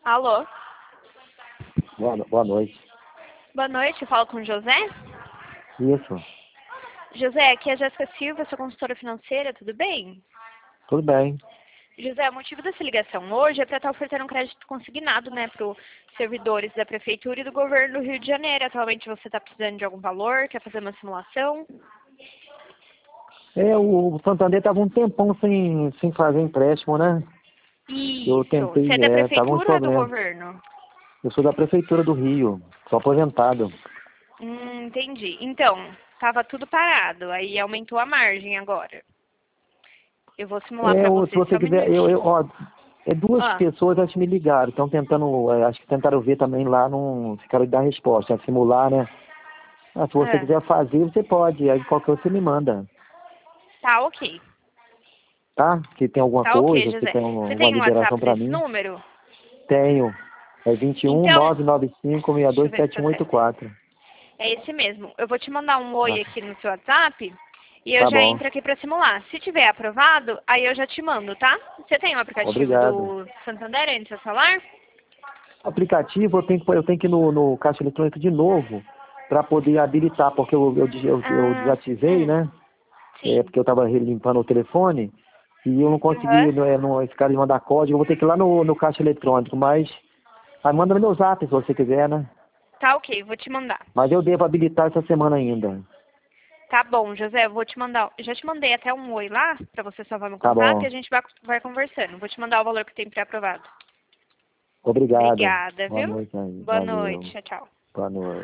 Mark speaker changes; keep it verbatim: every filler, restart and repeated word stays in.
Speaker 1: Alô?
Speaker 2: Boa, no- boa noite.
Speaker 1: Boa noite, eu falo com o José.
Speaker 2: Isso,
Speaker 1: José, aqui é a Jéssica Silva, sou consultora financeira, tudo bem?
Speaker 2: tudo bem.
Speaker 1: José, o motivo dessa ligação hoje é para estar oferecendo um crédito consignado, né, para os servidores da Prefeitura e do Governo do Rio de Janeiro. Atualmente você está precisando de algum valor, quer fazer uma simulação?
Speaker 2: É, o Santander estava um tempão sem, sem fazer empréstimo, né? Eu
Speaker 1: Isso.
Speaker 2: tentei,
Speaker 1: Você é da
Speaker 2: é, tava uns
Speaker 1: Prefeitura ou é do
Speaker 2: problemas.
Speaker 1: Governo?
Speaker 2: Eu sou da Prefeitura do Rio, sou aposentado.
Speaker 1: Hum, entendi. Então, estava tudo parado, aí aumentou a margem agora. Eu vou simular
Speaker 2: É,
Speaker 1: para
Speaker 2: o- se
Speaker 1: você, só
Speaker 2: você
Speaker 1: um
Speaker 2: quiser, eu, eu,
Speaker 1: minutinho.
Speaker 2: ó, é duas
Speaker 1: Ah,
Speaker 2: pessoas acho que me ligaram, estão tentando, é, acho que tentaram ver também lá, não ficaram de dar resposta, é simular, né? Ah, se você
Speaker 1: ah,
Speaker 2: quiser fazer, você pode, aí qualquer coisa você me manda,
Speaker 1: tá ok.
Speaker 2: tá? Se tem alguma
Speaker 1: Tá ok,
Speaker 2: coisa, se
Speaker 1: José.
Speaker 2: tem uma,
Speaker 1: Você
Speaker 2: uma
Speaker 1: tem um
Speaker 2: liberação
Speaker 1: WhatsApp
Speaker 2: para
Speaker 1: desse
Speaker 2: mim,
Speaker 1: número?
Speaker 2: tenho. É vinte e um,
Speaker 1: Então,
Speaker 2: nove nove cinco, seis
Speaker 1: deixa eu
Speaker 2: dois
Speaker 1: ver se
Speaker 2: sete
Speaker 1: tá
Speaker 2: um oito
Speaker 1: certo.
Speaker 2: quatro.
Speaker 1: É esse mesmo. Eu vou te mandar um
Speaker 2: Ah,
Speaker 1: oi aqui no seu WhatsApp e eu
Speaker 2: tá
Speaker 1: já
Speaker 2: bom.
Speaker 1: entro aqui pra simular. Se tiver aprovado, aí eu já te mando, tá? Você tem o aplicativo
Speaker 2: Obrigado.
Speaker 1: do Santander aí no seu celular?
Speaker 2: Aplicativo, eu tenho que, eu tenho que ir no, no caixa eletrônico de novo para poder habilitar, porque eu, eu, eu, eu
Speaker 1: Ah,
Speaker 2: desativei,
Speaker 1: hum,
Speaker 2: né? É,
Speaker 1: sim.
Speaker 2: porque eu estava limpando o telefone e eu não
Speaker 1: Aham.
Speaker 2: consegui, não, é, não, esse cara de mandar código, eu vou ter que ir lá no, no caixa eletrônico, mas aí manda no meu zap se você quiser, né?
Speaker 1: Tá ok, vou te mandar.
Speaker 2: Mas eu devo habilitar essa semana ainda.
Speaker 1: Tá bom, José, eu vou te mandar. Já te mandei até um oi lá pra você salvar meu
Speaker 2: Tá
Speaker 1: contato e
Speaker 2: bom.
Speaker 1: a gente vai, vai conversando. Vou te mandar o valor que tem pré-aprovado.
Speaker 2: Obrigado.
Speaker 1: Obrigada,
Speaker 2: Boa
Speaker 1: viu?
Speaker 2: noite aí.
Speaker 1: Boa noite.
Speaker 2: Valeu.
Speaker 1: Tchau, tchau.
Speaker 2: Boa noite.